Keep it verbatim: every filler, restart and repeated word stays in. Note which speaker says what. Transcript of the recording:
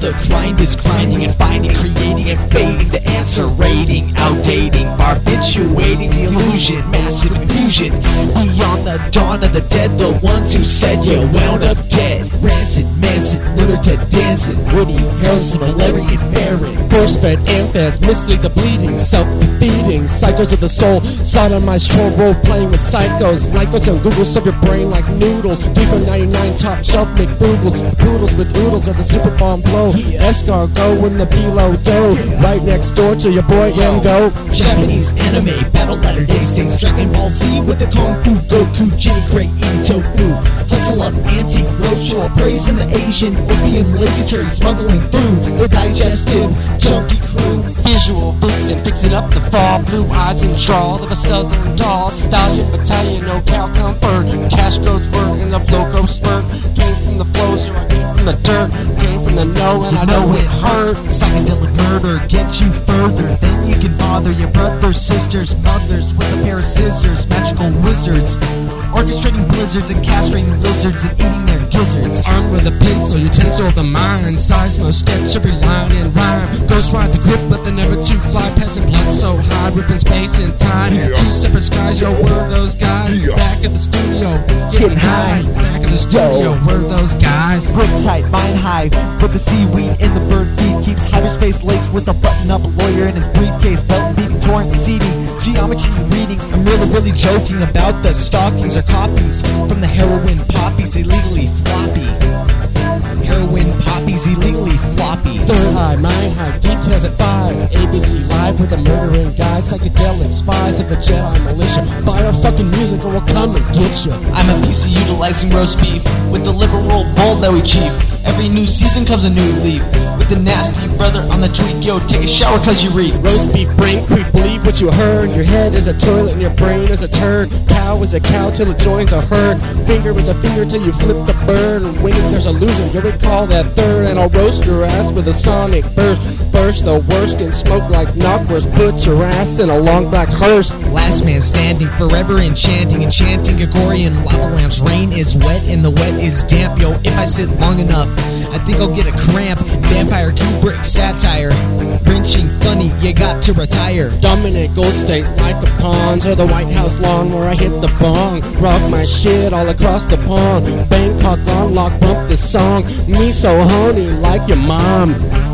Speaker 1: the grind is grinding and finding, creating and fading, the answer rating, outdating, barbiturating the illusion, massive confusion, beyond the dawn of the dead, the ones who said you wound up dead. Rancid, Manson, murder to dancing, Woody Harrelson, Valerian Barron.
Speaker 2: Force-fed infants mislead the bleeding, self-defeating cycles of the soul, sodomized troll role-playing with psychos, lycos and Google serve your brain like noodles, three for ninety-nine top shelf McDoubles, poodles with oodles of the super bomb blow,
Speaker 1: Yeah.
Speaker 2: escargot in the below dough,
Speaker 1: Yeah.
Speaker 2: right next door to your boy M Go.
Speaker 1: Japanese anime, battle ladder day sings, Dragon Ball Z with the Kung Fu Goku, Ginny Cray eating tofu, hustle up antique roadshow, praising the Asian opium lazy trade, smuggling through the digestive junkie crew.
Speaker 2: Visual boosting, fixing up the fall, blue eyes and drawl of a southern doll, stallion battalion, no cow comfort, cash goes word and the flow goes spurt, came from the flows, here I came from the dirt, came from the know and I know it hurt.
Speaker 1: Psychedelic murder gets you further than you can bother your brothers, sisters, mothers with a pair of scissors, magical wizards, orchestrating blizzards and castrating lizards and eating their gizzards.
Speaker 2: Armed with a pencil, utensil of the mind, seismo sketch every line and rhyme, ghost ride the grip but they're never too fly, passing blood so high, ripping space and time,
Speaker 3: Yeah.
Speaker 2: two separate skies, yo, where those guys,
Speaker 3: Yeah.
Speaker 2: back at the studio, getting high, back at the studio, where those guys.
Speaker 1: Grip tight, mind hive, with the seaweed in the bird feed, keeps hyperspace lakes with a button-up lawyer in his briefcase, belt beating, torrent seeding, geometry reading. I'm really, really joking about the stockings or copies from the heroin poppies, illegally floppy. Heroin poppies, illegally floppy.
Speaker 2: Third eye, mind high, details at five. A B C live with a murdering guy, psychedelic spies of the Jedi militia. Buy our fucking music or we'll come and get you.
Speaker 1: I'm a piece of utilizing roast beef with the liberal bull that we chief. Every new season comes a new leaf with the nasty brother on the tweak. Yo, take a shower cause you reek.
Speaker 2: Roast beef, brain creep, believe what you heard. Your head is a toilet and your brain is a turd. Cow is a cow till it joins a herd. Finger is a finger till you flip the bird. And winning there's a loser, you'll recall that third. And I'll roast your ass with a sonic burst. First the worst can smoke like knockwurst. Put your ass in a long black hearse.
Speaker 1: Last man standing, forever enchanting, enchanting Gregorian lava lamps. Rain is wet and the wet is damp. Yo, if I sit long enough, I think I'll get a cramp. Vampire Kubrick satire, wrenching funny, you got to retire.
Speaker 2: Dominant Gold State like the pawns or the White House lawn where I hit the bong. Rock my shit all across the pond. Bangkok on lock, bump this song. Me so honey like your mom.